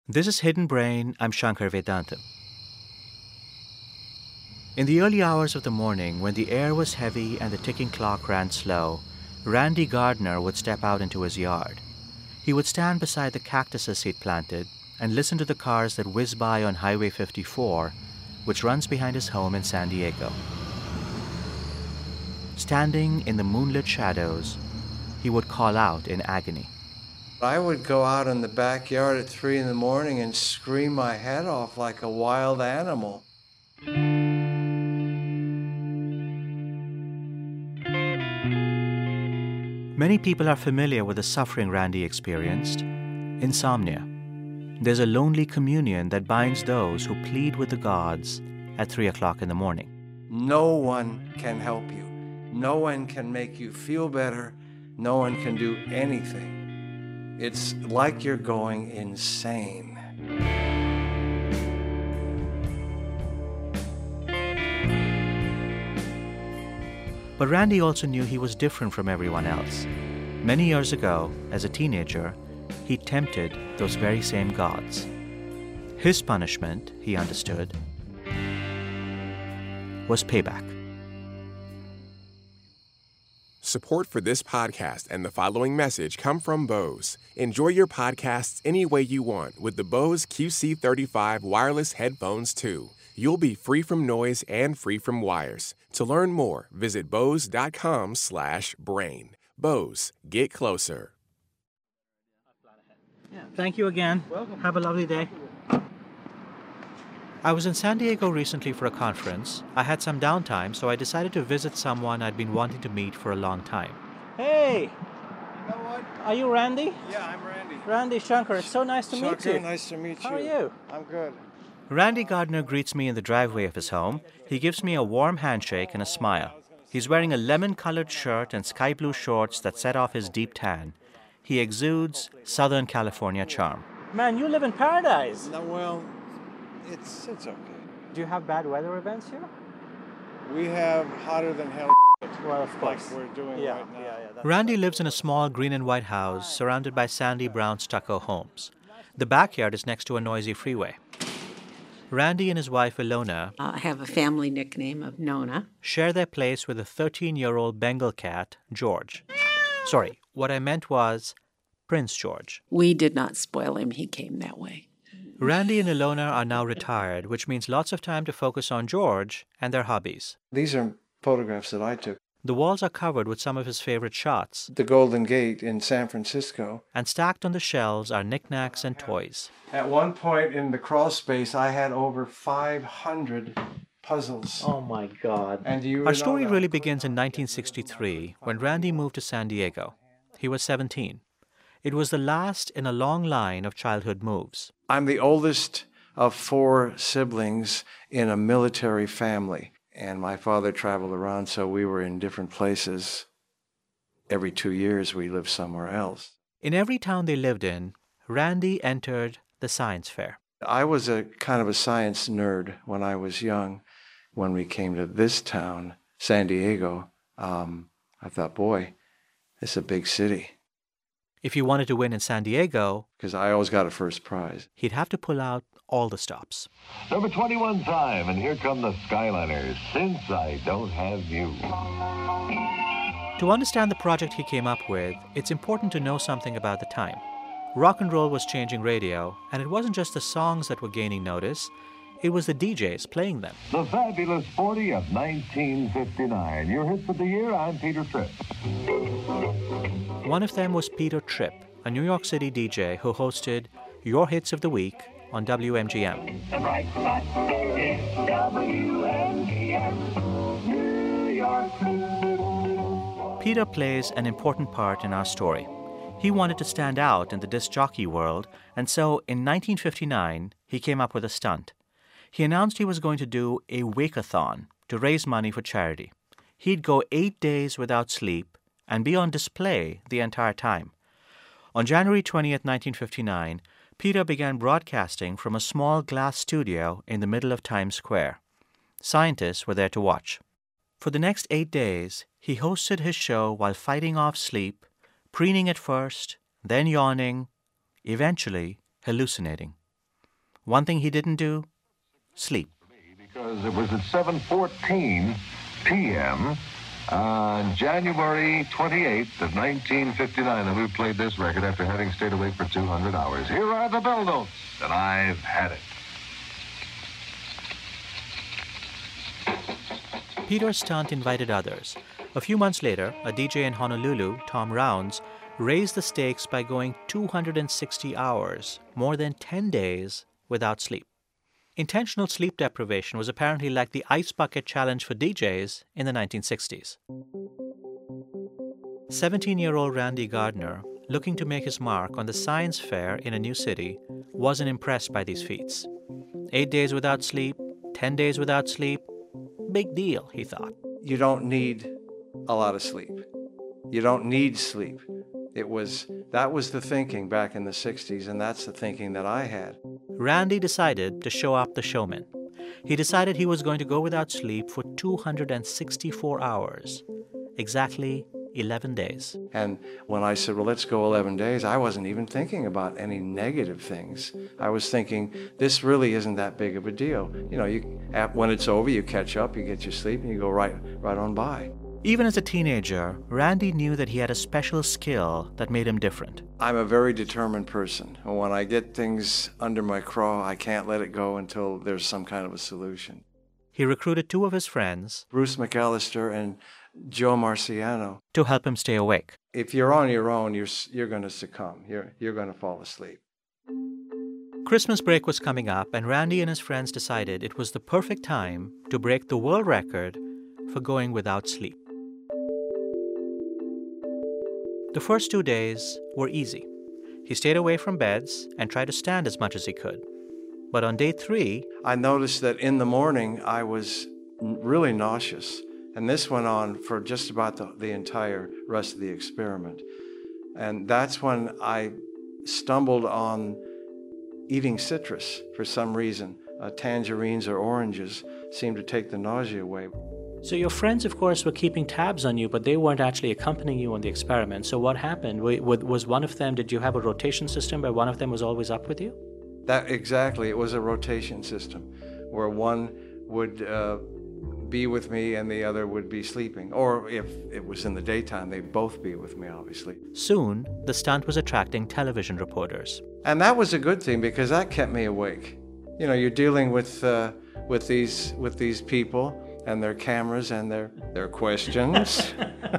This is Hidden Brain. I'm Shankar Vedantam. In the early hours of the morning, when the air was heavy and the ticking clock ran slow, Randy Gardner would step out into his yard. He would stand beside the cactuses he'd planted and listen to the cars that whiz by on Highway 54, which runs behind his home in San Diego. Standing in the moonlit shadows, he would call out in agony. I would go out in the backyard at 3 in the morning and scream my head off like a wild animal. Many people are familiar with the suffering Randy experienced, insomnia. There's a lonely communion that binds those who plead with the gods at 3 o'clock in the morning. No one can help you. No one can make you feel better. No one can do anything. It's like you're going insane. But Randy also knew he was different from everyone else. Many years ago, as a teenager, he tempted those very same gods. His punishment, he understood, was payback. Support for this podcast and the following message come from Bose. Enjoy your podcasts any way you want with the Bose QC35 wireless headphones 2. You'll be free from noise and free from wires. To learn more, visit bose.com/brain. Bose, get closer. Thank you again. Welcome. Have a lovely day. I was in San Diego recently for a conference. I had some downtime, so I decided to visit someone I'd been wanting to meet for a long time. Hey! You know what? Are you Randy? Yeah, I'm Randy. Randy Shankar, it's so nice to meet Shankar, you. nice to meet you. How are you? I'm good. Randy Gardner greets me in the driveway of his home. He gives me a warm handshake and a smile. He's wearing a lemon-colored shirt and sky blue shorts that set off his deep tan. He exudes Southern California charm. Man, you live in paradise. No, well, it's okay. Do you have bad weather events here? We have hotter than hell Well, of like we're doing right now. Randy lives in a small green and white house surrounded by sandy brown stucco homes. The backyard is next to a noisy freeway. Randy and his wife, Ilona, I have a family nickname of Nona. share their place with a 13-year-old Bengal cat, George. Sorry, what I meant was Prince George. We did not spoil him. He came that way. Randy and Ilona are now retired, which means lots of time to focus on George and their hobbies. These are photographs that I took. The walls are covered with some of his favorite shots, The Golden Gate in San Francisco. and stacked on the shelves are knickknacks and toys. At one point in the crawl space, I had over 500 puzzles. Oh my God. And you Our story really begins in 1963 when Randy moved to San Diego. He was 17. It was the last in a long line of childhood moves. I'm the oldest of 4 siblings in a military family. And my father traveled around, so we were in different places. Every 2 years, we lived somewhere else. In every town they lived in, Randy entered the science fair. I was a kind of a science nerd when I was young. When we came to this town, San Diego, I thought, boy, it's a big city. If he wanted to win in San Diego, Because I always got a first prize. he'd have to pull out all the stops. Number 21 time, and here come the Skyliners, Since I Don't Have You. To understand the project he came up with, it's important to know something about the time. Rock and roll was changing radio, and it wasn't just the songs that were gaining notice, it was the DJs playing them. The Fabulous 40 of 1959. Your hits of the year, I'm Peter Tripp. One of them was Peter Tripp, a New York City DJ who hosted Your Hits of the Week on WMGM. The bright spot is WMGM, New York. Peter plays an important part in our story. He wanted to stand out in the disc jockey world, and so in 1959, he came up with a stunt. He announced he was going to do a wake-a-thon to raise money for charity. He'd go 8 days without sleep and be on display the entire time. On January 20th, 1959, Peter began broadcasting from a small glass studio in the middle of Times Square. Scientists were there to watch. For the next 8 days, he hosted his show while fighting off sleep, preening at first, then yawning, eventually hallucinating. One thing he didn't do, sleep. Because it was at 7:14 p.m. on January 28th of 1959 that we played this record after having stayed awake for 200 hours. Here are the bell notes, and I've had it. Peter's stunt invited others. A few months later, a DJ in Honolulu, Tom Rounds, raised the stakes by going 260 hours, more than 10 days, without sleep. Intentional sleep deprivation was apparently like the ice bucket challenge for DJs in the 1960s. 17-year-old Randy Gardner, looking to make his mark on the science fair in a new city, wasn't impressed by these feats. 8 days without sleep, 10 days without sleep, big deal, he thought. You don't need a lot of sleep. You don't need sleep. That was the thinking back in the 60s, and that's the thinking that I had. Randy decided to show up the showman. He decided he was going to go without sleep for 264 hours, exactly 11 days. And when I said, well, let's go 11 days, I wasn't even thinking about any negative things. I was thinking, this really isn't that big of a deal. You know, when it's over, you catch up, you get your sleep, and you go right on by. Even as a teenager, Randy knew that he had a special skill that made him different. I'm a very determined person. When I get things under my craw, I can't let it go until there's some kind of a solution. He recruited two of his friends, Bruce McAllister and Joe Marciano, to help him stay awake. If you're on your own, you're going to succumb. You're going to fall asleep. Christmas break was coming up, and Randy and his friends decided it was the perfect time to break the world record for going without sleep. The first 2 days were easy. He stayed away from beds and tried to stand as much as he could. But on day 3, I noticed that in the morning I was really nauseous. And this went on for just about the entire rest of the experiment. And that's when I stumbled on eating citrus for some reason. Tangerines or oranges seemed to take the nausea away. So your friends, of course, were keeping tabs on you, but they weren't actually accompanying you on the experiment. So what happened? Was one of them, did you have a rotation system where one of them was always up with you? Exactly. It was a rotation system where one would be with me and the other would be sleeping. Or if it was in the daytime, they'd both be with me, obviously. Soon, the stunt was attracting television reporters. And that was a good thing because that kept me awake. You know, you're dealing with these people and their cameras and their questions.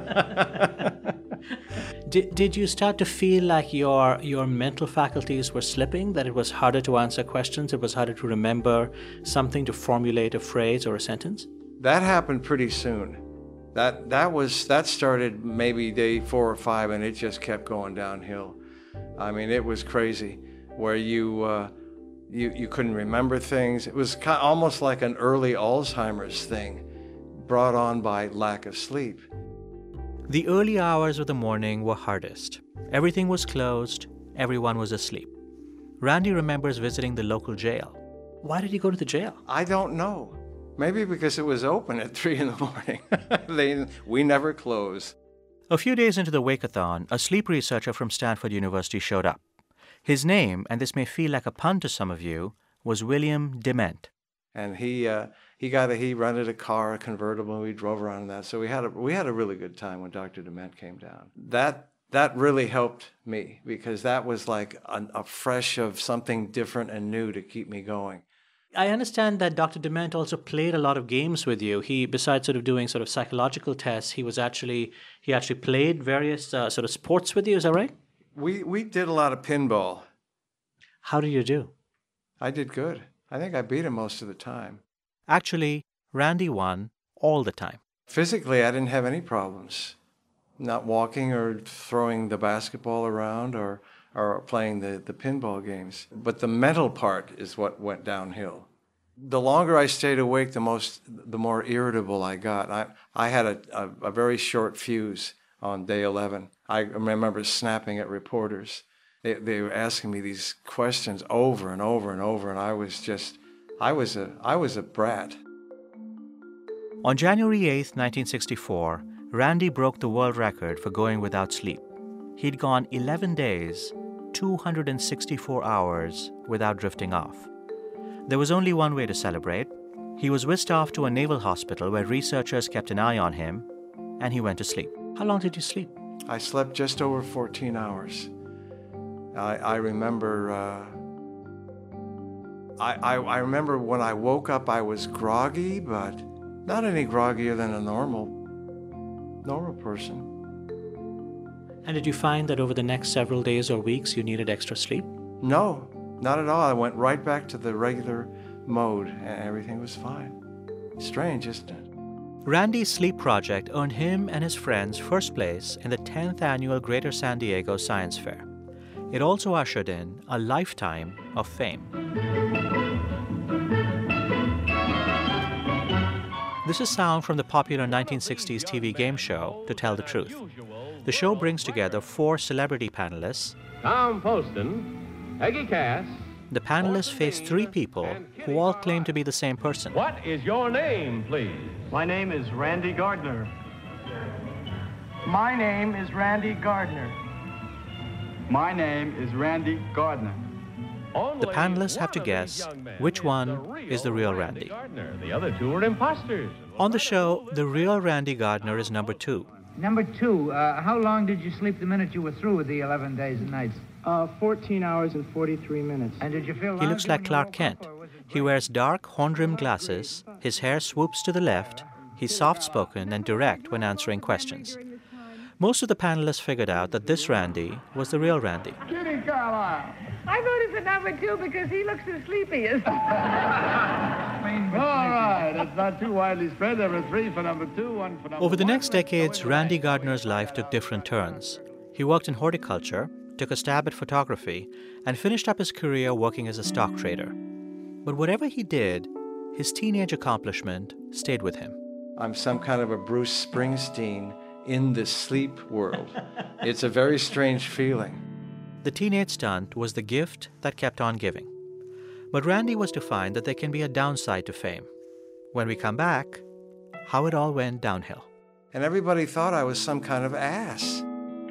Did you start to feel like your mental faculties were slipping, that it was harder to answer questions, it was harder to remember something, to formulate a phrase or a sentence? That happened pretty soon. That started maybe day 4 or 5, and it just kept going downhill. I mean, it was crazy, where you couldn't remember things. It was almost like an early Alzheimer's thing, brought on by lack of sleep. The early hours of the morning were hardest. Everything was closed. Everyone was asleep. Randy remembers visiting the local jail. Why did he go to the jail? I don't know. Maybe because it was open at 3 in the morning. We never close. A few days into the Wake-a-thon, a sleep researcher from Stanford University showed up. His name, and this may feel like a pun to some of you, was William Dement. And he rented a car, a convertible, and we drove around in that. So we had a really good time when Dr. Dement came down. That really helped me because that was like a fresh of something different and new to keep me going. I understand that Dr. Dement also played a lot of games with you. He, besides sort of doing sort of psychological tests, he actually played various sort of sports with you. Is that right? We did a lot of pinball. How did you do? I did good. I think I beat him most of the time. Actually, Randy won all the time. Physically, I didn't have any problems. Not walking or throwing the basketball around or playing the pinball games. But the mental part is what went downhill. The longer I stayed awake, the more irritable I got. I had a very short fuse on day 11. I remember snapping at reporters. They were asking me these questions over and over and over, and I was a brat. On January 8th, 1964, Randy broke the world record for going without sleep. He'd gone 11 days, 264 hours without drifting off. There was only one way to celebrate. He was whisked off to a naval hospital where researchers kept an eye on him, and he went to sleep. How long did you sleep? I slept just over 14 hours. I remember I remember when I woke up I was groggy, but not any groggier than a normal person. And did you find that over the next several days or weeks you needed extra sleep? No, not at all. I went right back to the regular mode and everything was fine. Strange, isn't it? Randy's sleep project earned him and his friends first place in the 10th annual Greater San Diego Science Fair. It also ushered in a lifetime of fame. This is sound from the popular 1960s TV game show, To Tell the Truth. The show brings together 4 celebrity panelists. Tom Poston, Peggy Cass. The panelists face 3 people who all claim to be the same person. What is your name, please? My name is Randy Gardner. My name is Randy Gardner. My name is Randy Gardner. The panelists have to guess which one is the real Randy. The other 2 are imposters. On the show, the real Randy Gardner is number 2. Number 2, how long did you sleep the minute you were through with the 11 days and nights? 14 hours and 43 minutes. And did you feel He looks like Clark Kent. He wears dark, horn-rimmed glasses, his hair swoops to the left, he's soft-spoken and direct when answering questions. Most of the panelists figured out that this Randy was the real Randy. Kitty Carlisle. I voted for number 2 because he looks the sleepiest. All right, it's not too widely spread. There were 3 for number 2, 1 for number Over the 1. next decades, Randy Gardner's life took different turns. He worked in horticulture, took a stab at photography, and finished up his career working as a stock trader. But whatever he did, his teenage accomplishment stayed with him. I'm some kind of a Bruce Springsteen in the sleep world. It's a very strange feeling. The teenage stunt was the gift that kept on giving. But Randy was to find that there can be a downside to fame. When we come back, how it all went downhill. And everybody thought I was some kind of ass.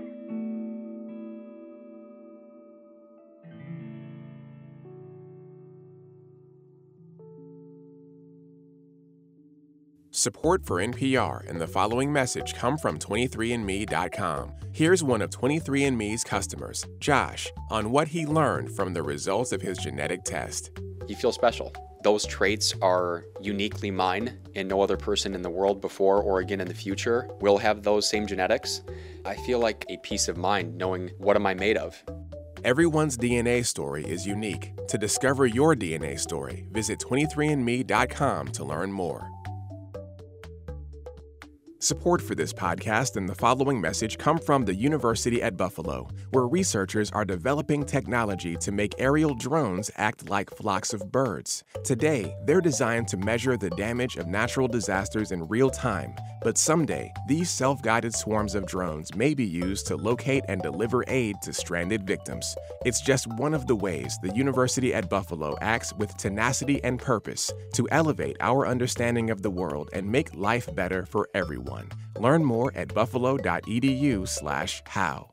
Support for NPR and the following message come from 23andMe.com. Here's one of 23andMe's customers, Josh, on what he learned from the results of his genetic test. You feel special. Those traits are uniquely mine, and no other person in the world before or again in the future will have those same genetics. I feel like a peace of mind knowing what am I made of. Everyone's DNA story is unique. To discover your DNA story, visit 23andMe.com to learn more. Support for this podcast and the following message come from the University at Buffalo, where researchers are developing technology to make aerial drones act like flocks of birds. Today, they're designed to measure the damage of natural disasters in real time, but someday, these self-guided swarms of drones may be used to locate and deliver aid to stranded victims. It's just one of the ways the University at Buffalo acts with tenacity and purpose to elevate our understanding of the world and make life better for everyone. Learn more at buffalo.edu/how.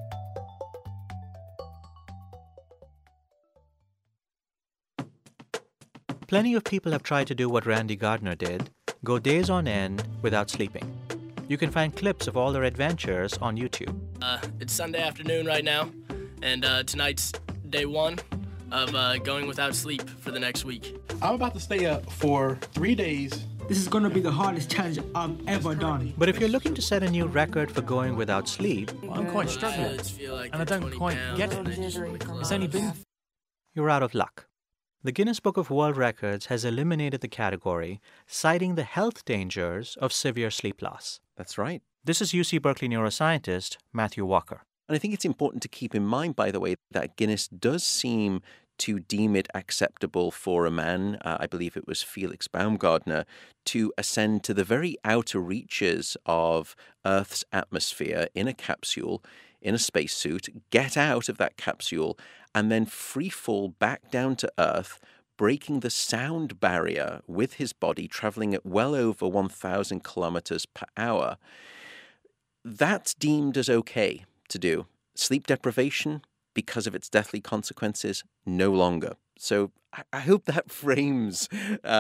Plenty of people have tried to do what Randy Gardner did, go days on end without sleeping. You can find clips of all their adventures on YouTube. It's Sunday afternoon right now, and tonight's day 1 of going without sleep for the next week. I'm about to stay up for 3 days. This is going to be the hardest challenge I've ever done. But if you're looking to set a new record for going without sleep, I'm quite struggling, and I don't quite get it. It's only been... You're out of luck. The Guinness Book of World Records has eliminated the category, citing the health dangers of severe sleep loss. That's right. This is UC Berkeley neuroscientist Matthew Walker. And I think it's important to keep in mind, by the way, that Guinness does seem to deem it acceptable for a man, I believe it was Felix Baumgartner, to ascend to the very outer reaches of Earth's atmosphere in a capsule, in a spacesuit, get out of that capsule, and then free fall back down to Earth, breaking the sound barrier with his body, traveling at well over 1,000 kilometers per hour. That's deemed as okay to do. Sleep deprivation, because of its deathly consequences, no longer. So I hope that frames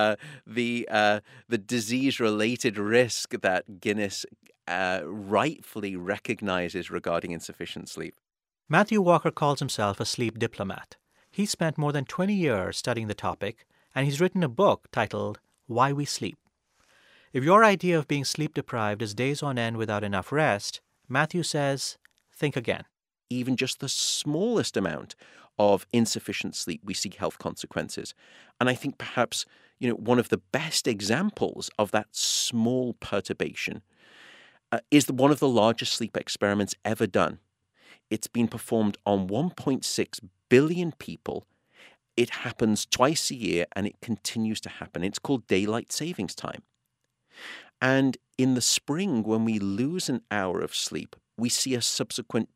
the disease-related risk that Guinness rightfully recognizes regarding insufficient sleep. Matthew Walker calls himself a sleep diplomat. He spent more than 20 years studying the topic, and he's written a book titled Why We Sleep. If your idea of being sleep deprived is days on end without enough rest, Matthew says, think again. Even just the smallest amount of insufficient sleep, we see health consequences. And I think perhaps, one of the best examples of that small perturbation is one of the largest sleep experiments ever done. It's been performed on 1.6 billion people. It happens twice a year, and it continues to happen. It's called daylight savings time. And in the spring, when we lose an hour of sleep, we see a subsequent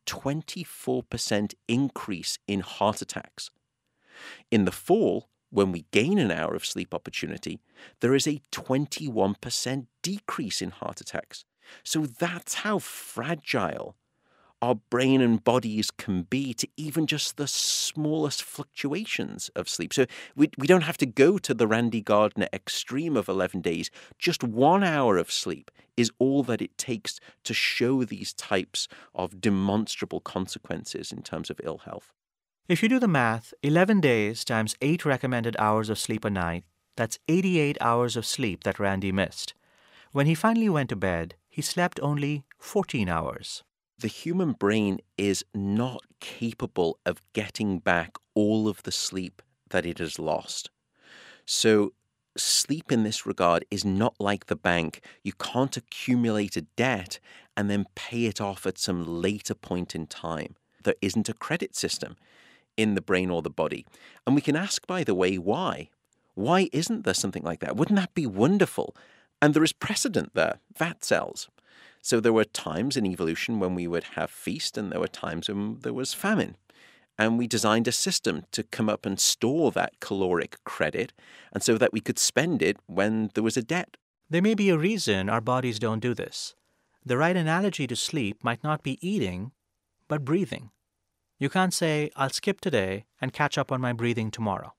24% increase in heart attacks. In the fall, when we gain an hour of sleep opportunity, there is a 21% decrease in heart attacks. So that's how fragile our brain and bodies can be to even just the smallest fluctuations of sleep. So we don't have to go to the Randy Gardner extreme of 11 days. Just 1 hour of sleep is all that it takes to show these types of demonstrable consequences in terms of ill health. If you do the math, 11 days times 8 recommended hours of sleep a night, that's 88 hours of sleep that Randy missed. When he finally went to bed, he slept only 14 hours. The human brain is not capable of getting back all of the sleep that it has lost. So sleep in this regard is not like the bank. You can't accumulate a debt and then pay it off at some later point in time. There isn't a credit system in the brain or the body. And we can ask, by the way, why? Why isn't there something like that? Wouldn't that be wonderful? And there is precedent there, fat cells. So there were times in evolution when we would have feast, and there were times when there was famine. And we designed a system to come up and store that caloric credit, and so that we could spend it when there was a debt. There may be a reason our bodies don't do this. The right analogy to sleep might not be eating, but breathing. You can't say, I'll skip today and catch up on my breathing tomorrow.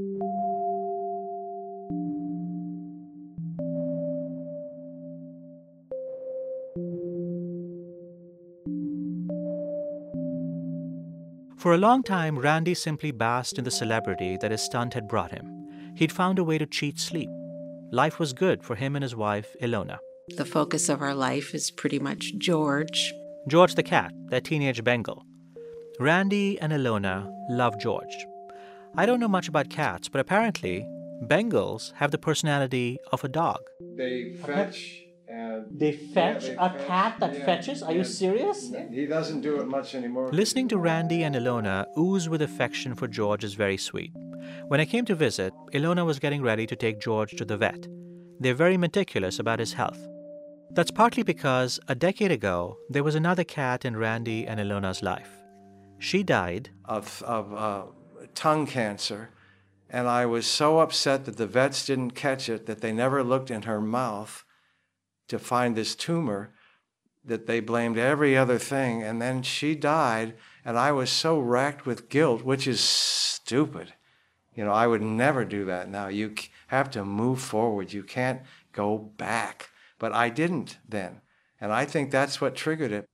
For a long time, Randy simply basked in the celebrity that his stunt had brought him. He'd found a way to cheat sleep. Life was good for him and his wife, Ilona. The focus of our life is pretty much George. George the cat, their teenage Bengal. Randy and Ilona love George. I don't know much about cats, but apparently, Bengals have the personality of a dog. They fetch. They fetch a cat that fetches? Are you serious? He doesn't do it much anymore. Listening to Randy and Ilona ooze with affection for George is very sweet. When I came to visit, Ilona was getting ready to take George to the vet. They're very meticulous about his health. That's partly because a decade ago, there was another cat in Randy and Ilona's life. She died of tongue cancer, and I was so upset that the vets didn't catch it, that they never looked in her mouth to find this tumor, that they blamed every other thing, and then she died, and I was so racked with guilt, which is stupid. I would never do that now. You have to move forward. You can't go back. But I didn't then, and I think that's what triggered it.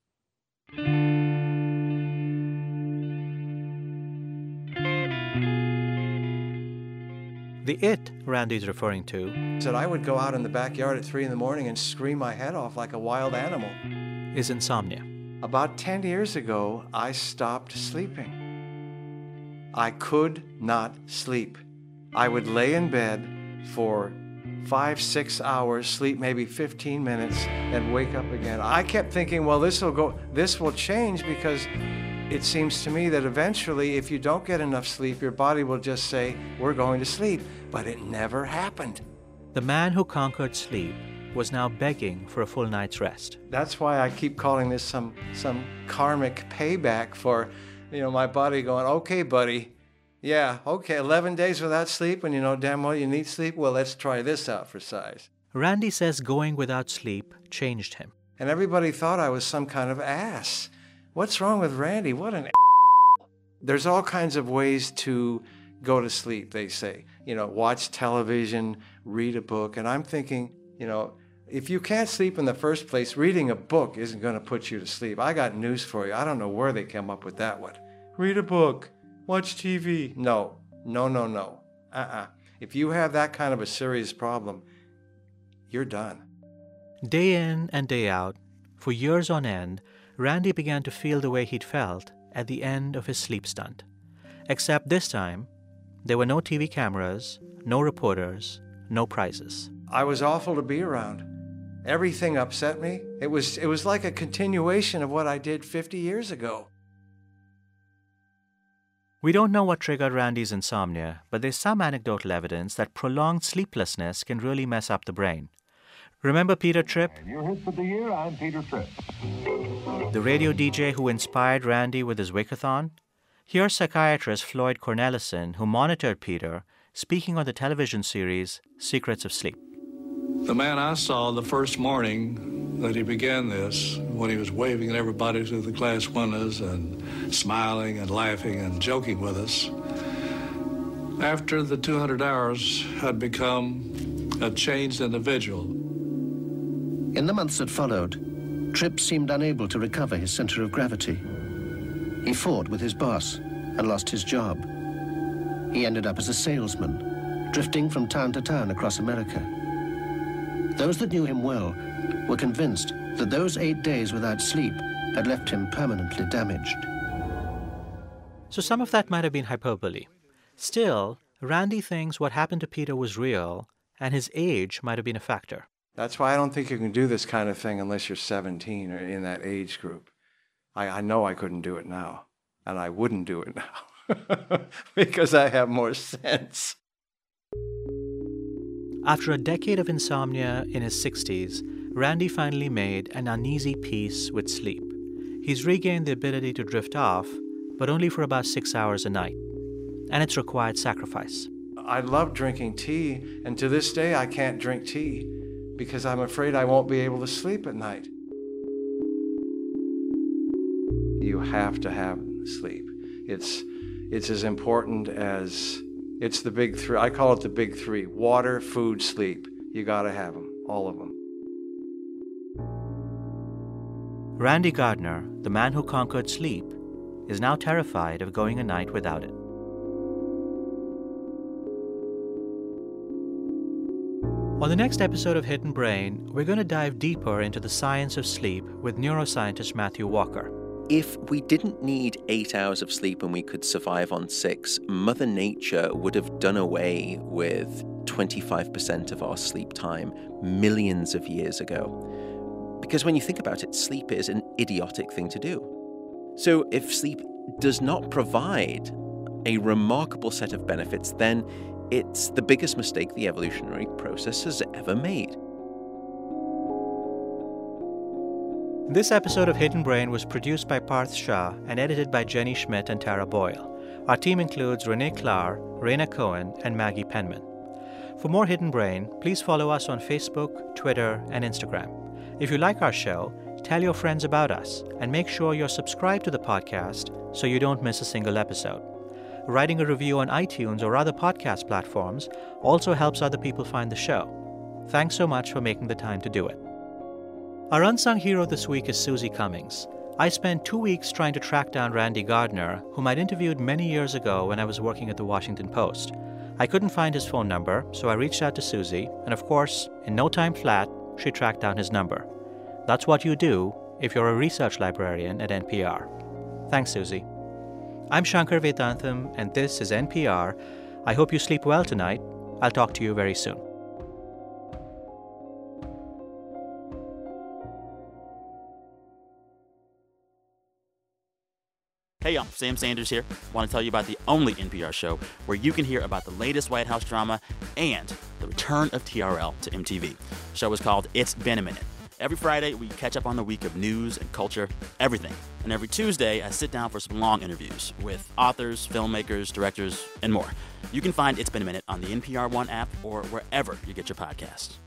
The it Randy's referring to said I would go out in the backyard at 3 a.m. and scream my head off like a wild animal. Is insomnia. About 10 years ago, I stopped sleeping. I could not sleep. I would lay in bed for 5-6 hours, sleep maybe 15 minutes, and wake up again. I kept thinking, well, this will change, because it seems to me that eventually, if you don't get enough sleep, your body will just say, we're going to sleep. But it never happened. The man who conquered sleep was now begging for a full night's rest. That's why I keep calling this some karmic payback for, my body going, okay, buddy. Yeah, okay, 11 days without sleep, and you know damn well you need sleep? Well, let's try this out for size. Randy says going without sleep changed him. And everybody thought I was some kind of ass. What's wrong with Randy? What an There's all kinds of ways to go to sleep, they say. Watch television, read a book. And I'm thinking, if you can't sleep in the first place, reading a book isn't going to put you to sleep. I got news for you. I don't know where they came up with that one. Read a book, watch TV. No. If you have that kind of a serious problem, you're done. Day in and day out, for years on end, Randy began to feel the way he'd felt at the end of his sleep stunt. Except this time, there were no TV cameras, no reporters, no prizes. I was awful to be around. Everything upset me. It was like a continuation of what I did 50 years ago. We don't know what triggered Randy's insomnia, but there's some anecdotal evidence that prolonged sleeplessness can really mess up the brain. Remember Peter Tripp? And your hits of the year, I'm Peter Tripp. The radio DJ who inspired Randy with his Wickathon? Here's psychiatrist Floyd Cornelison, who monitored Peter, speaking on the television series Secrets of Sleep. The man I saw the first morning that he began this, when he was waving at everybody through the glass windows and smiling and laughing and joking with us, after the 200 hours had become a changed individual. In the months that followed, Tripp seemed unable to recover his center of gravity. He fought with his boss and lost his job. He ended up as a salesman, drifting from town to town across America. Those that knew him well were convinced that those 8 days without sleep had left him permanently damaged. So some of that might have been hyperbole. Still, Randy thinks what happened to Peter was real, and his age might have been a factor. That's why I don't think you can do this kind of thing unless you're 17 or in that age group. I know I couldn't do it now, and I wouldn't do it now because I have more sense. After a decade of insomnia in his 60s, Randy finally made an uneasy peace with sleep. He's regained the ability to drift off, but only for about 6 hours a night. And it's required sacrifice. I love drinking tea, and to this day I can't drink tea because I'm afraid I won't be able to sleep at night. You have to have sleep. It's as important as, it's the big three. I call it the big three: water, food, sleep. You got to have them, all of them. Randy Gardner, the man who conquered sleep, is now terrified of going a night without it. On the next episode of Hidden Brain, we're going to dive deeper into the science of sleep with neuroscientist Matthew Walker. If we didn't need 8 hours of sleep and we could survive on 6, Mother Nature would have done away with 25% of our sleep time millions of years ago. Because when you think about it, sleep is an idiotic thing to do. So if sleep does not provide a remarkable set of benefits, then it's the biggest mistake the evolutionary process has ever made. This episode of Hidden Brain was produced by Parth Shah and edited by Jenny Schmidt and Tara Boyle. Our team includes Renee Klahr, Raina Cohen, and Maggie Penman. For more Hidden Brain, please follow us on Facebook, Twitter, and Instagram. If you like our show, tell your friends about us and make sure you're subscribed to the podcast so you don't miss a single episode. Writing a review on iTunes or other podcast platforms also helps other people find the show. Thanks so much for making the time to do it. Our unsung hero this week is Susie Cummings. I spent 2 weeks trying to track down Randy Gardner, whom I'd interviewed many years ago when I was working at the Washington Post. I couldn't find his phone number, so I reached out to Susie, and of course, in no time flat, she tracked down his number. That's what you do if you're a research librarian at NPR. Thanks, Susie. I'm Shankar Vedantam, and this is NPR. I hope you sleep well tonight. I'll talk to you very soon. Hey, y'all, Sam Sanders here. I want to tell you about the only NPR show where you can hear about the latest White House drama and the return of TRL to MTV. The show is called It's Been a Minute. Every Friday, we catch up on the week of news and culture, everything. And every Tuesday, I sit down for some long interviews with authors, filmmakers, directors, and more. You can find It's Been a Minute on the NPR One app or wherever you get your podcasts.